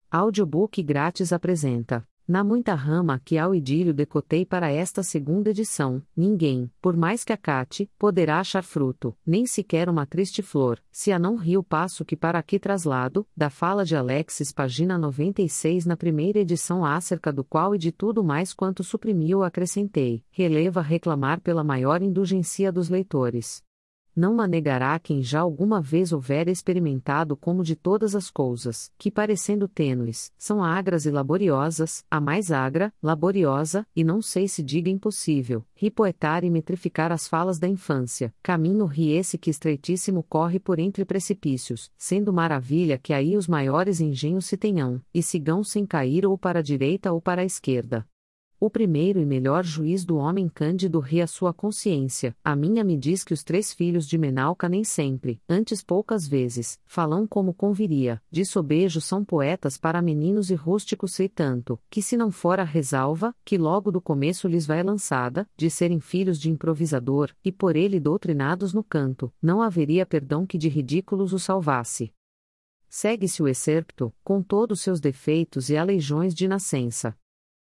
Audiobook grátis apresenta. Na muita rama que ao idílio decotei para esta segunda edição, ninguém, por mais que acate, poderá achar fruto, nem sequer uma triste flor, se a não ri o passo que para aqui traslado, da fala de Alexis página 96 na primeira edição acerca do qual e de tudo mais quanto suprimiu acrescentei, releva reclamar pela maior indulgência dos leitores. Não manegará quem já alguma vez houver experimentado como de todas as coisas, que parecendo tênues, são agras e laboriosas, a mais agra, laboriosa, e não sei se diga impossível, ripoetar e metrificar as falas da infância, caminho ri esse que estreitíssimo corre por entre precipícios, sendo maravilha que aí os maiores engenhos se tenham, e sigam sem cair ou para a direita ou para a esquerda. O primeiro e melhor juiz do homem cândido ri a sua consciência, a minha me diz que os 3 filhos de Menalca nem sempre, antes poucas vezes, falam como conviria, de sobejo são poetas para meninos e rústicos sei tanto, que se não for a ressalva, que logo do começo lhes vai lançada, de serem filhos de improvisador, e por ele doutrinados no canto, não haveria perdão que de ridículos os salvasse. Segue-se o excerpto, com todos seus defeitos e aleijões de nascença.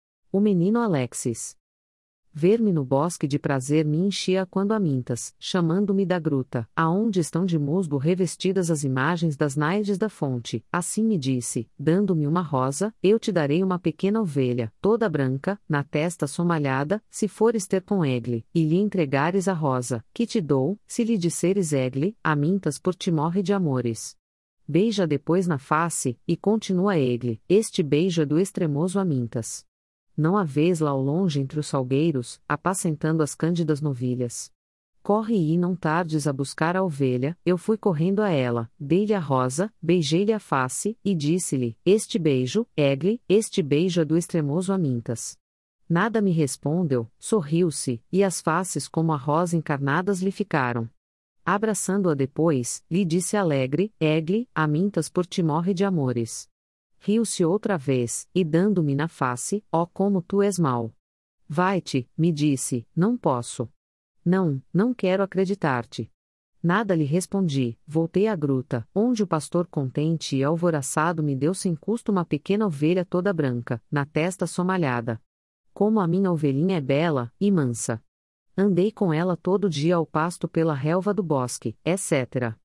O menino Alexis. Ver-me no bosque de prazer me enchia quando amintas, chamando-me da gruta, aonde estão de musgo revestidas as imagens das naides da fonte, assim me disse, dando-me uma rosa, eu te darei uma pequena ovelha, toda branca, na testa somalhada, se fores ter com Egle, e lhe entregares a rosa, que te dou, se lhe disseres Egle, amintas por ti morre de amores. Beija depois na face, e continua Egle, este beijo é do extremoso amintas. Não a vês lá ao longe entre os salgueiros, apacentando as cândidas novilhas. Corre e não tardes a buscar a ovelha, eu fui correndo a ela, dei-lhe a rosa, beijei-lhe a face, e disse-lhe, este beijo, Egle, este beijo é do extremoso amintas. Nada me respondeu, sorriu-se, e as faces como a rosa encarnadas lhe ficaram. Abraçando-a depois, lhe disse alegre, Egle, amintas por ti morre de amores. Riu-se outra vez, e dando-me na face, ó como tu és mau. Vai-te, me disse, não posso. Não quero acreditar-te. Nada lhe respondi, voltei à gruta, onde o pastor contente e alvoroçado me deu sem custo uma pequena ovelha toda branca, na testa somalhada. Como a minha ovelhinha é bela, e mansa. Andei com ela todo dia ao pasto pela relva do bosque, etc.